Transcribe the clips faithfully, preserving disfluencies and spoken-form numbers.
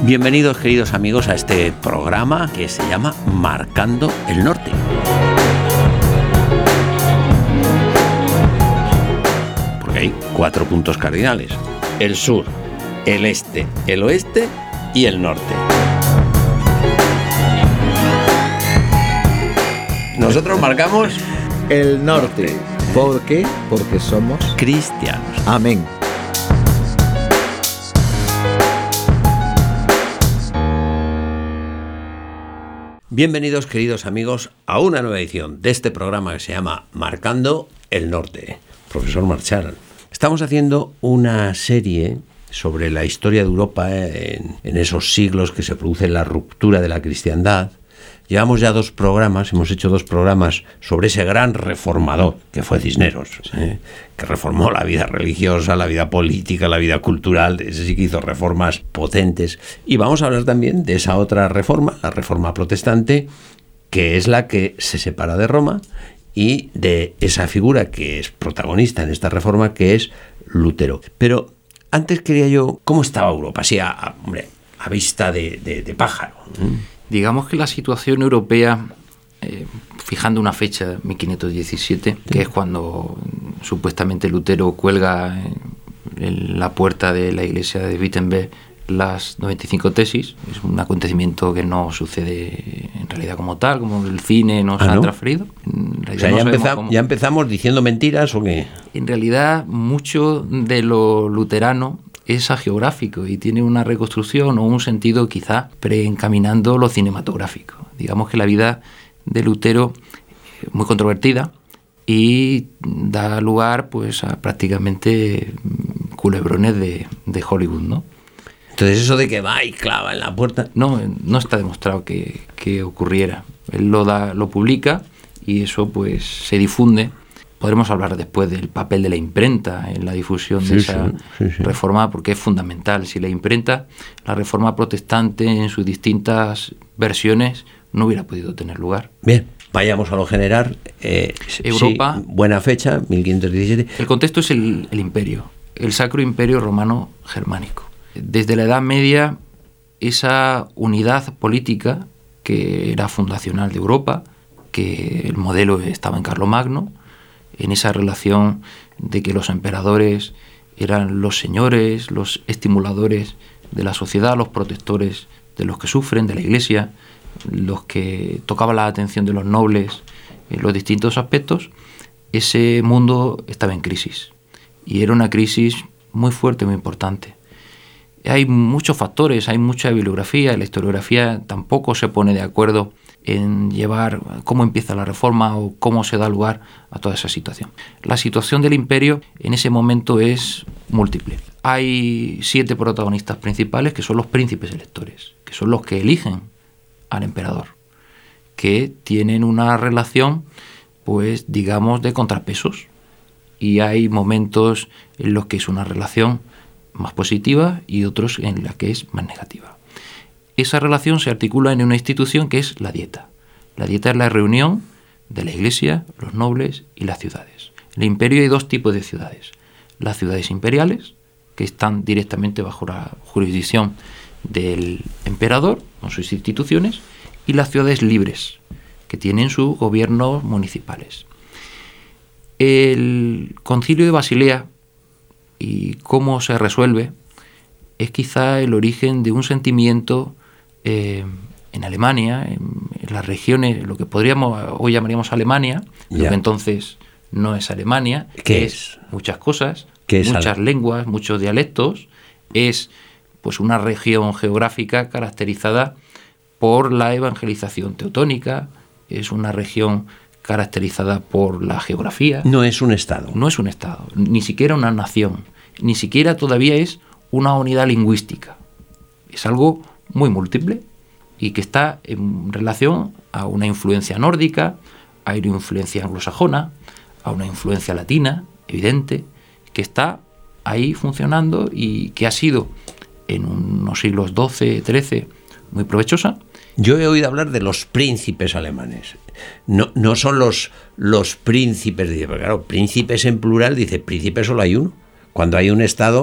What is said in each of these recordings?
Bienvenidos, queridos amigos, a este programa que se llama Marcando el Norte. Porque hay cuatro puntos cardinales: el sur, el este, el oeste y el norte. Nosotros marcamos el norte. ¿Por qué? Porque somos cristianos. Amén. Bienvenidos, queridos amigos, a una nueva edición de este programa que se llama Marcando el Norte. Profesor Marchal, estamos haciendo una serie sobre la historia de Europa en, en esos siglos que se produce la ruptura de la cristiandad. Llevamos ya dos programas, hemos hecho dos programas sobre ese gran reformador que fue Cisneros, ¿eh? que reformó la vida religiosa, la vida política, la vida cultural. Ese sí que hizo reformas potentes. Y vamos a hablar también de esa otra reforma, la reforma protestante, que es la que se separa de Roma, y de esa figura que es protagonista en esta reforma, que es Lutero. Pero antes quería yo, ¿cómo estaba Europa? Así a, a, hombre, a vista de, de, de pájaro. ¿eh? Digamos que la situación europea, eh, fijando una fecha, mil quinientos diecisiete, sí. que es cuando supuestamente Lutero cuelga en la puerta de la iglesia de Wittenberg las noventa y cinco tesis, es un acontecimiento que no sucede en realidad como tal, como el cine nos ¿Ah, ha no? transferido. O sea, no ya, empezamos, ¿ya empezamos diciendo mentiras o qué? En realidad, mucho de lo luterano es agiográfico y tiene una reconstrucción o un sentido quizá preencaminando lo cinematográfico. Digamos que la vida de Lutero es muy controvertida y da lugar pues a prácticamente culebrones de, de Hollywood, ¿no? Entonces eso de que va y clava en la puerta... No, no está demostrado que, que ocurriera. Él lo da, lo publica y eso pues se difunde. Podremos hablar después del papel de la imprenta en la difusión sí, de esa sí, sí, sí. reforma, porque es fundamental. Si la imprenta, la reforma protestante en sus distintas versiones no hubiera podido tener lugar. Bien, vayamos a lo general. Eh, Europa, sí, buena fecha, mil quinientos diecisiete. El contexto es el, el imperio, el Sacro Imperio Romano Germánico. Desde la Edad Media, esa unidad política que era fundacional de Europa, que el modelo estaba en Carlomagno, en esa relación de que los emperadores eran los señores, los estimuladores de la sociedad, los protectores de los que sufren, de la Iglesia, los que tocaban la atención de los nobles en los distintos aspectos. Ese mundo estaba en crisis y era una crisis muy fuerte, muy importante. Hay muchos factores, hay mucha bibliografía, la historiografía tampoco se pone de acuerdo en llevar cómo empieza la reforma o cómo se da lugar a toda esa situación. La situación del imperio en ese momento es múltiple. Hay siete protagonistas principales que son los príncipes electores, que son los que eligen al emperador, que tienen una relación, pues digamos, de contrapesos. Y hay momentos en los que es una relación más positiva y otros en la que es más negativa. Esa relación se articula en una institución que es la dieta. La dieta es la reunión de la iglesia, los nobles y las ciudades. En el imperio hay dos tipos de ciudades. Las ciudades imperiales, que están directamente bajo la jurisdicción del emperador, con sus instituciones, y las ciudades libres, que tienen sus gobiernos municipales. El Concilio de Basilea y cómo se resuelve es quizá el origen de un sentimiento eh, en Alemania, en, en las regiones, lo que podríamos hoy llamaríamos Alemania, lo que entonces no es Alemania, ¿Qué es, es? muchas cosas, ¿Qué es muchas Ale- lenguas, muchos dialectos, es pues una región geográfica caracterizada por la evangelización teutónica, es una región caracterizada por la geografía. No es un estado. No es un estado, ni siquiera una nación, ni siquiera todavía es una unidad lingüística. Es algo muy múltiple y que está en relación a una influencia nórdica, a una influencia anglosajona, a una influencia latina, evidente, que está ahí funcionando y que ha sido en unos siglos doce, trece muy provechosa. Yo he oído hablar de los príncipes alemanes. No, no son los, los príncipes, dice, pero claro, príncipes en plural, dice, príncipe solo hay uno. Cuando hay un estado,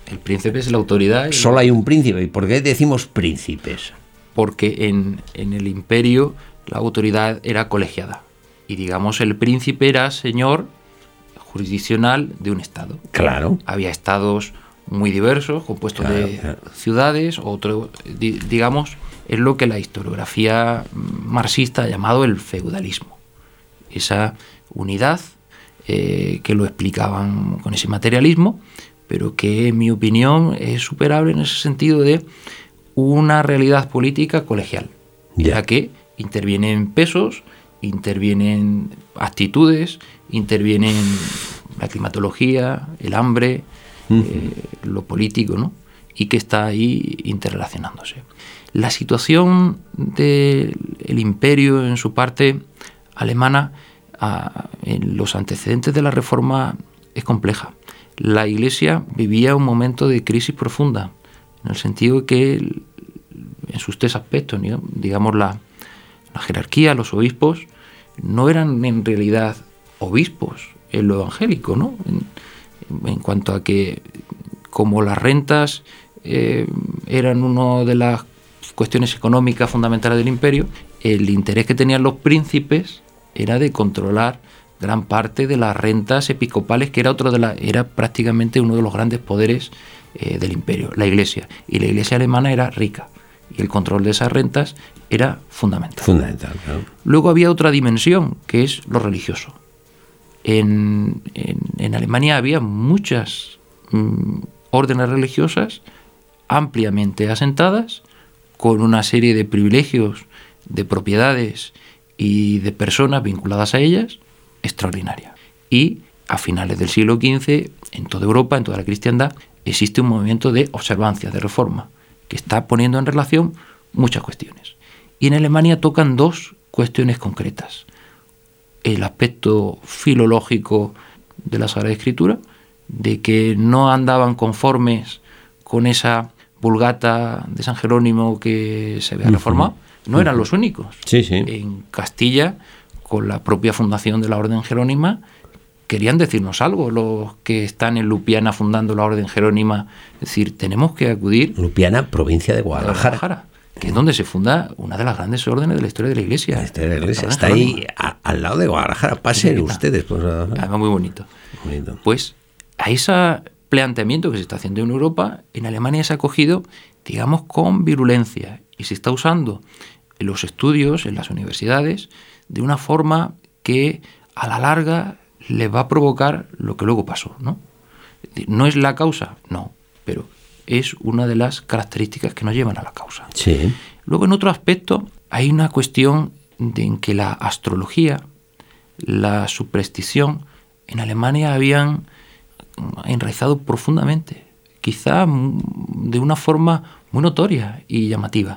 El príncipe es la autoridad. Y Solo hay un príncipe. ¿Y por qué decimos príncipes? Porque en, en el imperio la autoridad era colegiada. Y digamos, el príncipe era señor jurisdiccional de un estado. Claro. Había estados muy diversos, compuestos Claro, de claro. ciudades, otro, di- digamos, es lo que la historiografía marxista ha llamado el feudalismo. Esa unidad eh, que lo explicaban con ese materialismo, pero que en mi opinión es superable en ese sentido de una realidad política colegial, en Ya. la que intervienen pesos, intervienen actitudes, intervienen la climatología, el hambre, Uh-huh. eh, lo político, ¿no? Y que está ahí interrelacionándose. La situación del imperio en su parte alemana, a, en los antecedentes de la Reforma, es compleja. La Iglesia vivía un momento de crisis profunda, en el sentido de que, en sus tres aspectos, ¿no? digamos, la, la jerarquía, los obispos, no eran en realidad obispos en lo evangélico, ¿no? En, en cuanto a que, como las rentas eh, eran una de las cuestiones económicas fundamentales del imperio, el interés que tenían los príncipes era de controlar gran parte de las rentas episcopales, que era otro de la, era prácticamente uno de los grandes poderes eh, del imperio, la Iglesia. Y la Iglesia alemana era rica, y el control de esas rentas era fundamental. Fundamental, claro. Luego había otra dimensión, que es lo religioso. En, en, en Alemania había muchas mm, órdenes religiosas ampliamente asentadas, con una serie de privilegios, de propiedades y de personas vinculadas a ellas, extraordinaria. Y a finales del siglo quince, en toda Europa, en toda la cristiandad, existe un movimiento de observancia, de reforma, que está poniendo en relación muchas cuestiones. Y en Alemania tocan dos cuestiones concretas: el aspecto filológico de la Sagrada Escritura, de que no andaban conformes con esa Vulgata de San Jerónimo que se había reformado. No eran los únicos. Sí, sí. En Castilla, con la propia fundación de la Orden Jerónima, querían decirnos algo los que están en Lupiana fundando la Orden Jerónima. Es decir, tenemos que acudir Lupiana, provincia de a Guadalajara. Guadalajara, que es donde se funda una de las grandes órdenes de la historia de la Iglesia. La historia de la Iglesia Orden está Jerónima. ahí a- al lado de Guadalajara. Pasen Sí, ustedes. Pues, a- Además, muy bonito. bonito. Pues a ese planteamiento que se está haciendo en Europa, en Alemania se ha cogido, digamos, con virulencia, y se está usando en los estudios, en las universidades, de una forma que a la larga les va a provocar lo que luego pasó, ¿no? ¿No es la causa? No, pero es una de las características que nos llevan a la causa. Sí. Luego, en otro aspecto, hay una cuestión de en que la astrología, la superstición, en Alemania habían enraizado profundamente, quizá de una forma muy notoria y llamativa.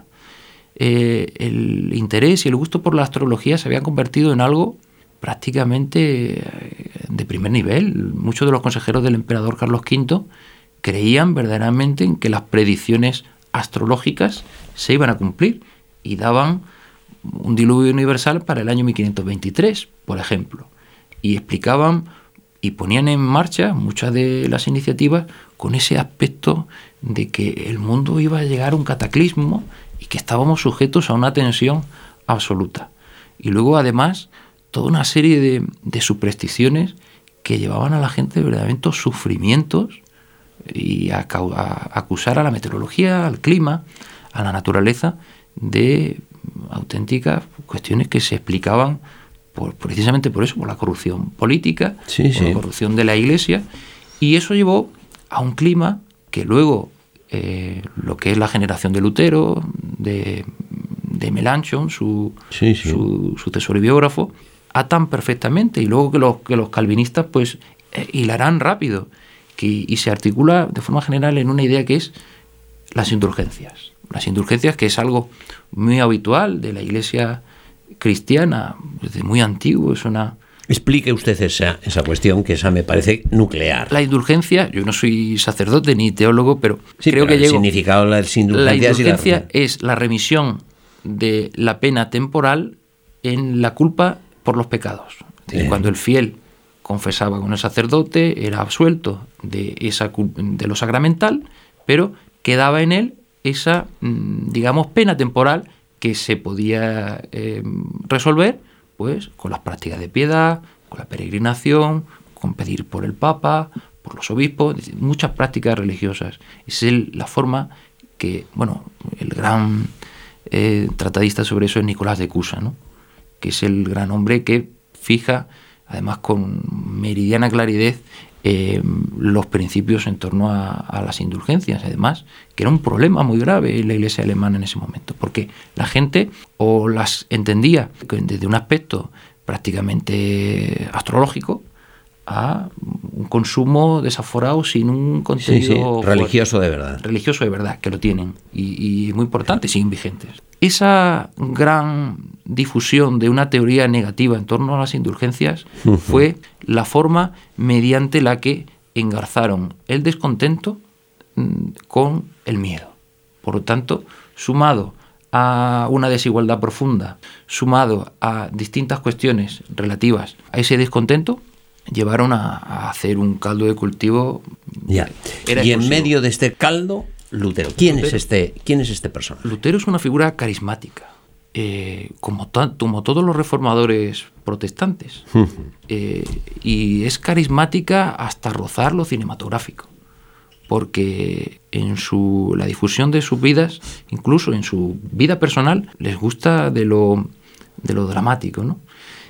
Eh, el interés y el gusto por la astrología se habían convertido en algo prácticamente de primer nivel. Muchos de los consejeros del emperador Carlos quinto creían verdaderamente en que las predicciones astrológicas se iban a cumplir y daban un diluvio universal para el año mil quinientos veintitrés, por ejemplo, y explicaban y ponían en marcha muchas de las iniciativas con ese aspecto de que el mundo iba a llegar a un cataclismo y que estábamos sujetos a una tensión absoluta. Y luego, además, toda una serie de, de supersticiones que llevaban a la gente verdaderamente sufrimientos y a, a acusar a la meteorología, al clima, a la naturaleza, de auténticas cuestiones que se explicaban por, precisamente por eso, por la corrupción política, Sí, por sí. la corrupción de la Iglesia, y eso llevó a un clima que luego eh, lo que es la generación de Lutero, de, de Melanchthon, su, Sí, sí. su, su tesoro y biógrafo, atan perfectamente, y luego que los, que los calvinistas pues eh, hilarán rápido, que, y se articula de forma general en una idea que es las indulgencias. Las indulgencias, que es algo muy habitual de la Iglesia cristiana, desde muy antiguo, es una... Explique usted esa, esa cuestión, que esa me parece nuclear. La indulgencia, yo no soy sacerdote ni teólogo, pero Sí, creo pero que el llego... significado de las indulgencias La y la- indulgencia es la remisión de la pena temporal en la culpa por los pecados. Es decir, Eh. cuando el fiel confesaba con el sacerdote, era absuelto de, esa, de lo sacramental, pero quedaba en él esa, digamos, pena temporal que se podía eh, resolver pues con las prácticas de piedad, con la peregrinación, con pedir por el Papa, por los obispos, muchas prácticas religiosas. Es el, la forma que, bueno, el gran eh, tratadista sobre eso es Nicolás de Cusa, ¿no? Que es el gran hombre que fija, además con meridiana claridad, eh, los principios en torno a, a las indulgencias, además, que era un problema muy grave en la Iglesia alemana en ese momento, porque la gente o las entendía desde un aspecto prácticamente astrológico a un consumo desaforado sin un contenido sí, sí, religioso de verdad. Religioso de verdad, que lo tienen, y, y muy importante, siguen vigentes. Esa gran difusión de una teoría negativa en torno a las indulgencias uh-huh. fue la forma mediante la que engarzaron el descontento mmm, con el miedo. Por lo tanto, sumado a una desigualdad profunda, sumado a distintas cuestiones relativas a ese descontento, llevaron a, a hacer un caldo de cultivo. Ya. Era y exclusivo. En medio de este caldo, Lutero. ¿Quién Lutero. es este? ¿Quién es este personaje? Lutero es una figura carismática, eh, como, to- como todos los reformadores protestantes, uh-huh. eh, y es carismática hasta rozar lo cinematográfico, porque en su la difusión de sus vidas, incluso en su vida personal, les gusta de lo de lo dramático, ¿no?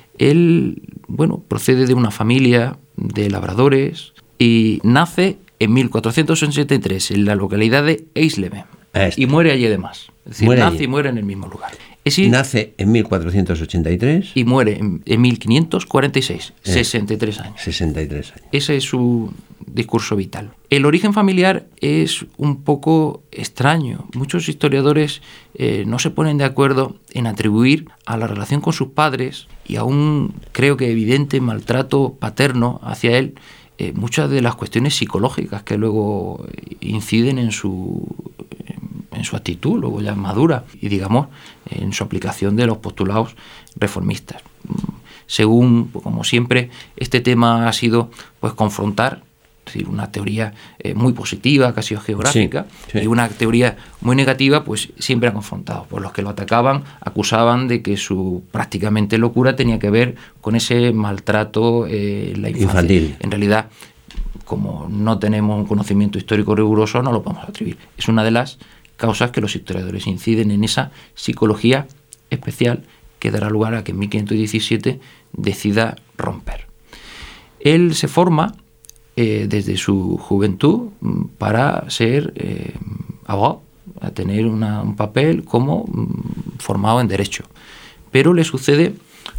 Él, bueno, procede de una familia de labradores y nace en mil cuatrocientos ochenta y tres en la localidad de Eisleben este. y muere allí además. Es decir, muere nace allí. y muere en el mismo lugar. Es decir, nace en mil cuatrocientos ochenta y tres y muere en, en mil quinientos cuarenta y seis, eh, sesenta y tres años. sesenta y tres años. Ese es su discurso vital. El origen familiar es un poco extraño. Muchos historiadores eh, no se ponen de acuerdo en atribuir a la relación con sus padres y a un, creo que evidente, maltrato paterno hacia él eh, muchas de las cuestiones psicológicas que luego inciden en su, en su actitud, luego ya madura, y digamos, en su aplicación de los postulados reformistas. Según, como siempre, este tema ha sido pues confrontar, es decir, una teoría eh, muy positiva, casi geográfica, sí, sí. y una teoría muy negativa, pues siempre ha confrontado. Pues los que lo atacaban acusaban de que su prácticamente locura tenía que ver con ese maltrato eh, en la infancia. Infantil. En realidad, como no tenemos un conocimiento histórico riguroso, no lo podemos atribuir. Es una de las causas que los historiadores inciden en esa psicología especial que dará lugar a que en mil quinientos diecisiete decida romper. Él se forma eh, desde su juventud para ser eh, abogado, a tener una, un papel como mm, formado en Derecho. Pero le sucede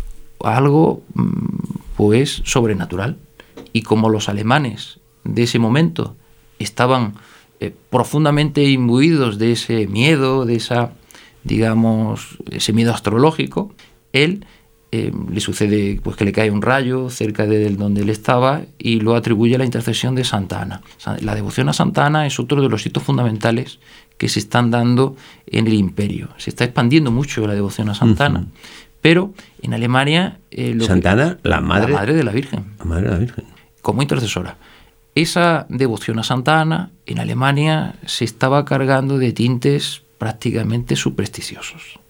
algo mm, pues sobrenatural. Y como los alemanes de ese momento estaban eh, profundamente imbuidos de ese miedo, de esa, digamos, ese miedo astrológico, él eh, le sucede pues que le cae un rayo cerca de donde él estaba y lo atribuye a la intercesión de Santa Ana. La devoción a Santa Ana es otro de los hitos fundamentales que se están dando en el imperio. Se está expandiendo mucho la devoción a Santa Ana, uh-huh. pero en Alemania... Eh, lo Santa Ana, la madre, la madre de la Virgen. La madre de la Virgen. Como intercesora. Esa devoción a Santa Ana en Alemania se estaba cargando de tintes prácticamente supersticiosos.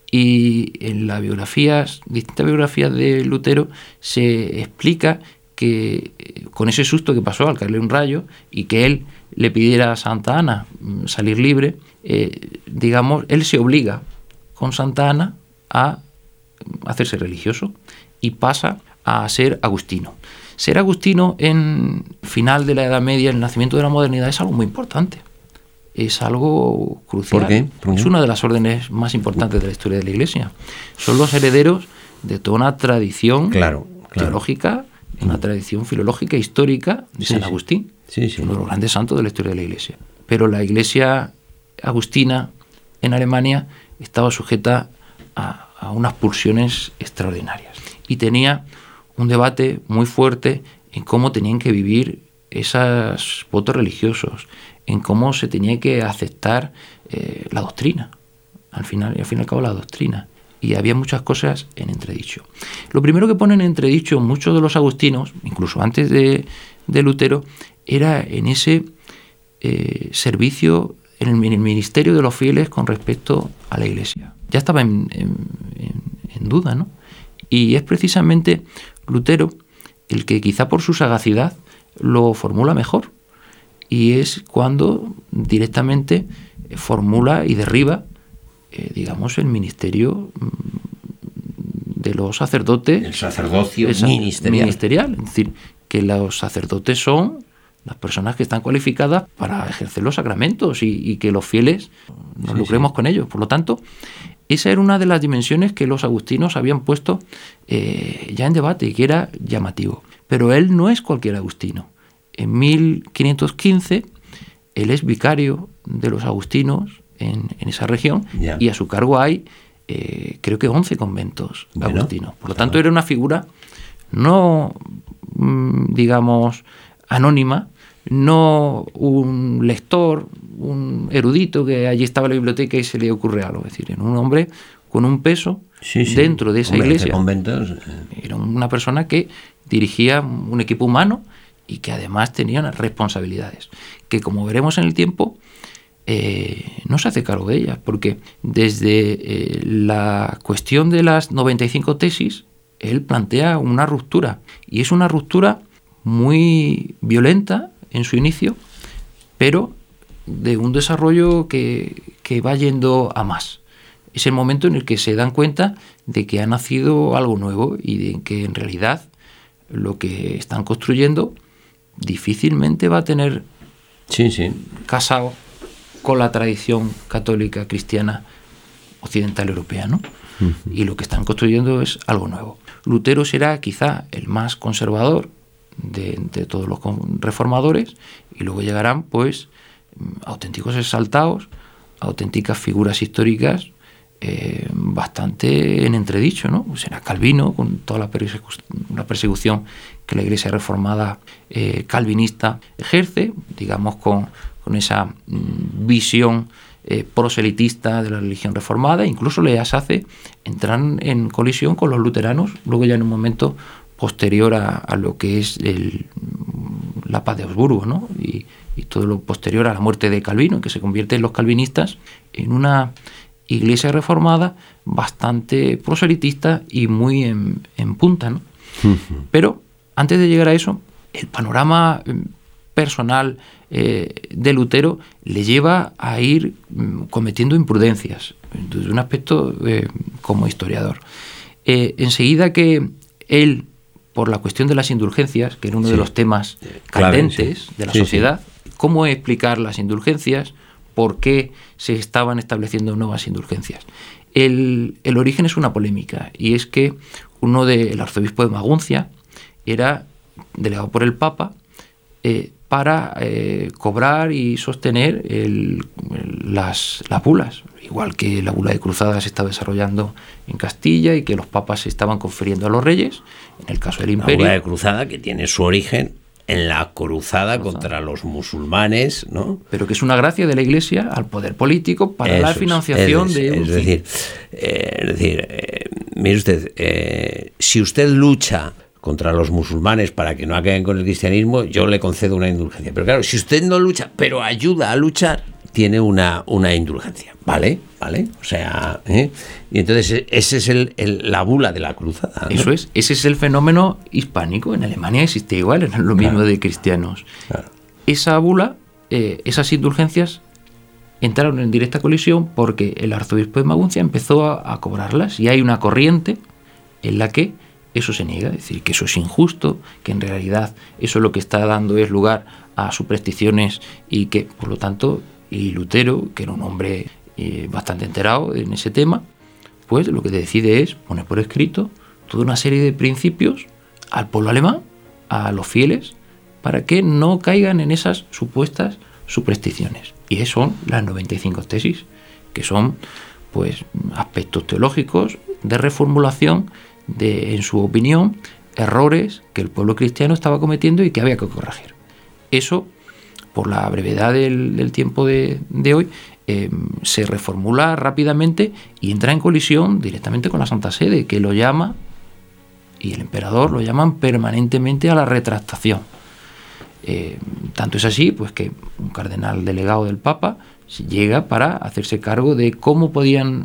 Y en las biografías, distintas biografías de Lutero, se explica que con ese susto que pasó al caerle un rayo y que él le pidiera a Santa Ana salir libre, eh, digamos, él se obliga con Santa Ana a hacerse religioso y pasa a ser agustino. Ser agustino en final de la Edad Media, en el nacimiento de la modernidad, es algo muy importante. Es algo crucial. ¿Por qué? ¿Por qué? Es una de las órdenes más importantes de la historia de la Iglesia. Son los herederos de toda una tradición claro, claro. teológica, una tradición filológica histórica de sí, San Agustín, sí. Sí, sí. uno de los grandes santos de la historia de la Iglesia. Pero la Iglesia agustina en Alemania estaba sujeta a, a unas pulsiones extraordinarias y tenía un debate muy fuerte en cómo tenían que vivir esos votos religiosos, en cómo se tenía que aceptar eh, la doctrina, al final y al fin y al cabo la doctrina. y había muchas cosas en entredicho. Lo primero que ponen en entredicho muchos de los agustinos, incluso antes de, de Lutero, era en ese eh, servicio, en el, en el ministerio de los fieles con respecto a la Iglesia. Ya estaba en, en, en duda, ¿no? Y es precisamente Lutero el que quizá por su sagacidad lo formula mejor, y es cuando directamente formula y derriba, eh, digamos, el ministerio de los sacerdotes. El sacerdocio el, ministerial. ministerial. Es decir, que los sacerdotes son las personas que están cualificadas para ejercer los sacramentos y, y que los fieles nos sí, lucremos sí. con ellos. Por lo tanto, esa era una de las dimensiones que los agustinos habían puesto eh, ya en debate y que era llamativo. Pero él no es cualquier agustino. En mil quinientos quince, él es vicario de los agustinos en, en esa región yeah. y a su cargo hay, eh, creo que once conventos bueno, agustinos. Por lo tanto, era una figura no, digamos, anónima, no un lector, un erudito que allí estaba en la biblioteca y se le ocurre algo. Es decir, era un hombre con un peso sí, sí. dentro de esa hombre, iglesia. Conventos. Era una persona que dirigía un equipo humano y que además tenía unas responsabilidades, que como veremos en el tiempo, eh, no se hace cargo de ellas, porque desde eh, la cuestión de las noventa y cinco tesis, él plantea una ruptura, y es una ruptura muy violenta en su inicio, pero de un desarrollo que, que va yendo a más. Es el momento en el que se dan cuenta de que ha nacido algo nuevo y de que en realidad lo que están construyendo difícilmente va a tener sí, sí. casado con la tradición católica cristiana occidental europea, ¿no? Uh-huh. Y lo que están construyendo es algo nuevo. Lutero será quizá el más conservador de, de todos los reformadores, y luego llegarán pues auténticos exaltados, auténticas figuras históricas eh, bastante en entredicho, ¿no? Será Calvino, con toda la, persecu- la persecución que la Iglesia reformada eh, calvinista ejerce, digamos con, con esa mm, visión eh, proselitista de la religión reformada, incluso les hace entrar en colisión con los luteranos, luego ya en un momento posterior a, a lo que es el, la paz de Augsburgo, ¿no? Y, y todo lo posterior a la muerte de Calvino, que se convierten los calvinistas en una iglesia reformada bastante proselitista y muy en, en punta, ¿no? Uh-huh. Pero antes de llegar a eso, el panorama personal eh, de Lutero le lleva a ir mm, cometiendo imprudencias, desde un aspecto eh, como historiador. Eh, enseguida que él, por la cuestión de las indulgencias, que era uno sí. de los temas candentes sí. de la sí, sociedad, sí. cómo explicar las indulgencias, por qué se estaban estableciendo nuevas indulgencias. El, el origen es una polémica, y es que uno del arzobispo de Maguncia era delegado por el Papa eh, para eh, cobrar y sostener el, el, las, las bulas, igual que la bula de cruzada se estaba desarrollando en Castilla y que los papas se estaban confiriendo a los reyes, en el caso del imperio. La bula de cruzada que tiene su origen en la cruzada, cruzada contra los musulmanes, ¿no? Pero que es una gracia de la Iglesia al poder político para Eso la financiación es, de... Es, un es decir, eh, es decir eh, mire usted, eh, si usted lucha contra los musulmanes para que no acaben con el cristianismo, yo le concedo una indulgencia. Pero claro, si usted no lucha, pero ayuda a luchar, tiene una, una indulgencia, ¿vale? ¿Vale? O sea, ¿eh? Y entonces ese es el, el, la bula de la cruzada, ¿no? Eso es, ese es el fenómeno hispánico. En Alemania existe igual, es lo mismo claro. de cristianos. Claro. Esa bula, eh, esas indulgencias entraron en directa colisión porque el arzobispo de Maguncia empezó a, a cobrarlas, y hay una corriente en la que eso se niega, es decir, que eso es injusto, que en realidad eso lo que está dando es lugar a supersticiones y que, por lo tanto, y Lutero, que era un hombre eh, bastante enterado en ese tema, pues lo que decide es poner por escrito toda una serie de principios al pueblo alemán, a los fieles, para que no caigan en esas supuestas supersticiones. Y esas son las noventa y cinco tesis, que son pues aspectos teológicos de reformulación de, en su opinión, errores que el pueblo cristiano estaba cometiendo y que había que corregir. Eso, por la brevedad del, del tiempo de, de hoy, eh, se reformula rápidamente y entra en colisión directamente con la Santa Sede, que lo llama, y el emperador lo llaman permanentemente a la retractación. Eh, tanto es así pues que un cardenal delegado del Papa llega para hacerse cargo de cómo podían,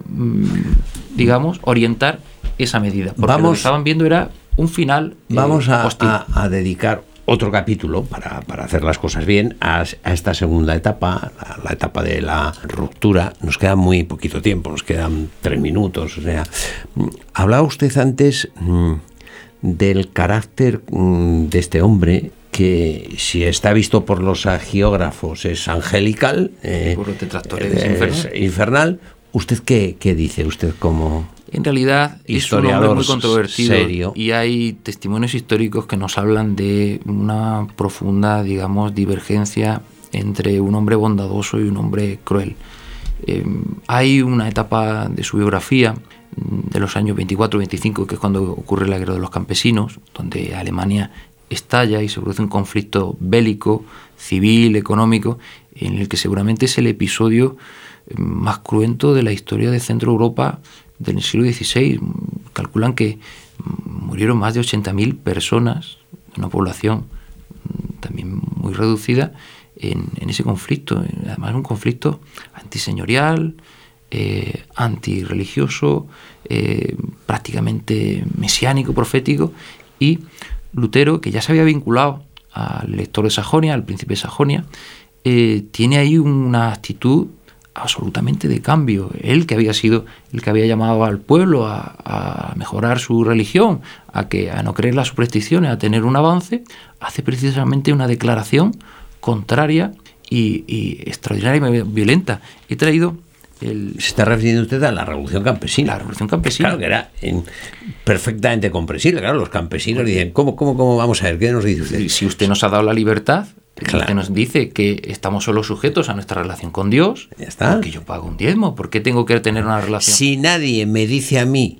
digamos, orientar esa medida, porque vamos, lo que estaban viendo era un final eh, vamos a, hostil. A, a dedicar otro capítulo para, para hacer las cosas bien a, a esta segunda etapa, la, la etapa de la ruptura. Nos queda muy poquito tiempo, nos quedan tres minutos. O sea, hablaba usted antes mmm, del carácter mmm, de este hombre, que si está visto por los agiógrafos es angelical, eh, por los detractores es infernal. infernal. ¿Usted qué, qué dice? Usted como en realidad es un hombre muy controvertido serio, y hay testimonios históricos que nos hablan de una profunda, digamos, divergencia entre un hombre bondadoso y un hombre cruel. Eh, hay una etapa de su biografía de los años veinticuatro veinticinco, que es cuando ocurre la Guerra de los Campesinos, donde Alemania estalla y se produce un conflicto bélico, civil, económico, en el que seguramente es el episodio más cruento de la historia de Centro Europa del siglo dieciséis. Calculan que murieron más de ochenta mil personas, una población también muy reducida, en, en ese conflicto. Además, un conflicto antiseñorial, eh, antirreligioso, eh, prácticamente mesiánico, profético, y Lutero, que ya se había vinculado al elector de Sajonia, al príncipe de Sajonia, eh, tiene ahí una actitud absolutamente de cambio. Él, que había sido el que había llamado al pueblo a, a mejorar su religión, a, que, a no creer las supersticiones, a tener un avance, hace precisamente una declaración contraria y, y extraordinariamente violenta. He traído el... Se está refiriendo usted a la Revolución Campesina. La Revolución Campesina. Claro, que era en, perfectamente comprensible. Claro, los campesinos dicen, ¿cómo, cómo, cómo vamos a ver? ¿Qué nos dice usted? Si usted nos ha dado la libertad, claro, usted nos dice que estamos solo sujetos a nuestra relación con Dios, ya está. Porque yo pago un diezmo, ¿por qué tengo que tener una relación? Si nadie me dice a mí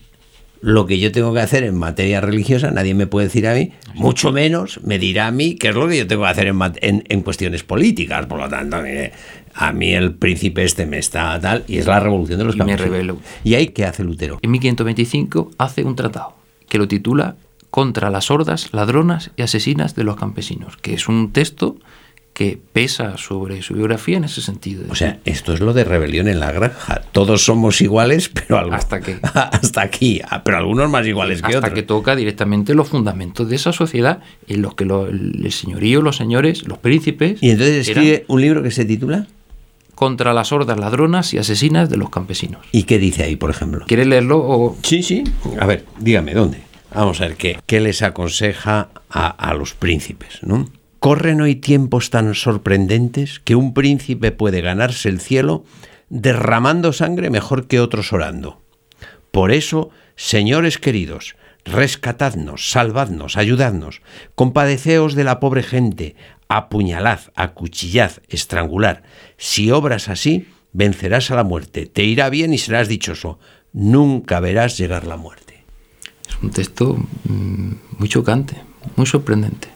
lo que yo tengo que hacer en materia religiosa, nadie me puede decir a mí, mucho menos me dirá a mí qué es lo que yo tengo que hacer en, en, en cuestiones políticas. Por lo tanto, mire, a mí el príncipe este me está tal, y es la revolución de los y me campesinos. rebelo. ¿Y ahí qué hace Lutero? En mil quinientos veinticinco hace un tratado que lo titula Contra las hordas, ladronas y asesinas de los campesinos, que es un texto que pesa sobre su biografía en ese sentido. O sea, esto es lo de rebelión en la granja. Todos somos iguales, pero algo, hasta que hasta aquí, pero algunos más iguales que hasta otros. Hasta que toca directamente los fundamentos de esa sociedad en los que lo, el señorío, los señores, los príncipes. Y entonces escribe un libro que se titula Contra las hordas ladronas y asesinas de los campesinos. ¿Y qué dice ahí, por ejemplo? ¿Quiere leerlo o...? Sí, sí. A ver, dígame, ¿dónde? Vamos a ver qué, qué les aconseja a, a los príncipes, ¿no? ¿Corren hoy tiempos tan sorprendentes que un príncipe puede ganarse el cielo derramando sangre mejor que otros orando? Por eso, señores queridos, rescatadnos, salvadnos, ayudadnos, compadeceos de la pobre gente, apuñalad, acuchillad, estrangulad. Si obras así, vencerás a la muerte, te irá bien y serás dichoso. Nunca verás llegar la muerte. Es un texto mmm, muy chocante, muy sorprendente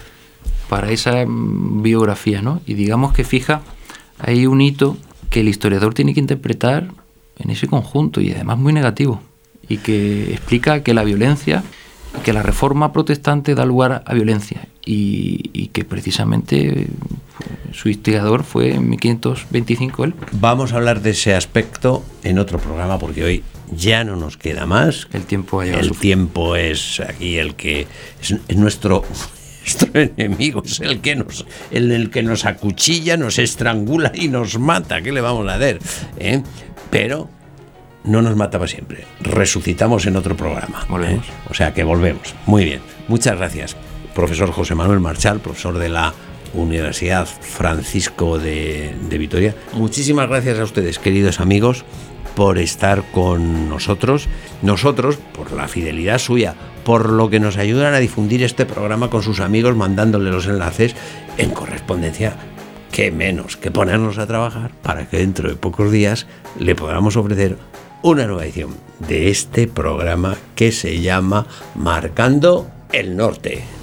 para esa biografía, ¿no? Y digamos que fija ahí un hito que el historiador tiene que interpretar en ese conjunto, y además muy negativo, y que explica que la violencia, que la reforma protestante da lugar a violencia, y, y que precisamente su instigador fue en mil quinientos veinticinco él. Vamos a hablar de ese aspecto en otro programa, porque hoy ya no nos queda más. El tiempo ha llegado. El tiempo es aquí el que es, es nuestro nuestro enemigo, es el que nos el, el que nos acuchilla, nos estrangula y nos mata. ¿Qué le vamos a hacer? ¿Eh? Pero no nos mata para siempre. Resucitamos en otro programa. Volvemos. ¿eh? O sea que volvemos. Muy bien. Muchas gracias, profesor José Manuel Marchal, profesor de la Universidad Francisco de, de Vitoria. Muchísimas gracias a ustedes, queridos amigos, por estar con nosotros. Nosotros, por la fidelidad suya, por lo que nos ayudan a difundir este programa con sus amigos, mandándole los enlaces en correspondencia. Qué menos que ponernos a trabajar para que dentro de pocos días le podamos ofrecer una nueva edición de este programa que se llama Marcando el Norte.